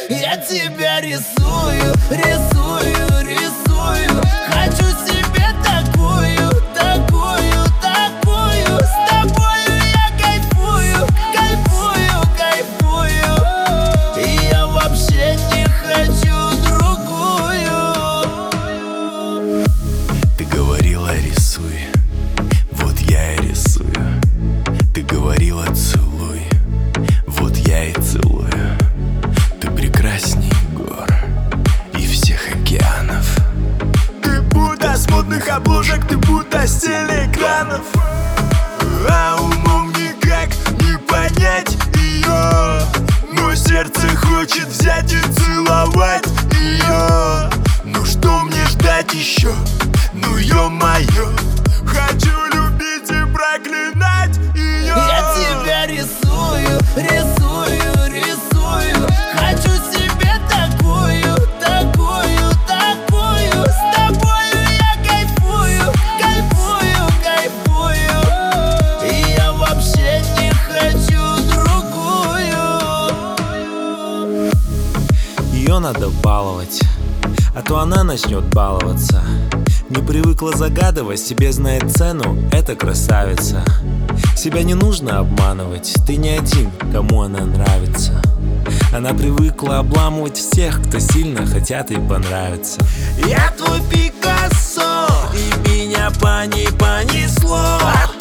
Я тебя рисую, рисую, рисую. Хочу себе такую, такую, такую. С тобою я кайфую, кайфую, кайфую. И я вообще не хочу другую. Ты говорила рисуй, вот я и рисую. Ты говорила целуй, вот я и целую. Ты прекрасней гор и всех океанов. Ты будто с модных обложек, ты будто с телеэкранов. А умом никак не понять ее, но сердце хочет взять и целовать ее. Ну что мне ждать еще? Ну ё-моё, хочу любить и проклинать ее. Я тебя рисую, рисую, рисую. Хочу себе такую, такую, такую. С тобою я кайфую, кайфую, кайфую. И я вообще не хочу другую. Ее надо баловать, а то она начнет баловаться. Не привыкла загадывать, себе знает цену, это красавица. Себя не нужно обманывать, ты не один, кому она нравится. Она привыкла обламывать всех, кто сильно хотят ей понравиться. Я твой Пикассо, и меня по ней понесло.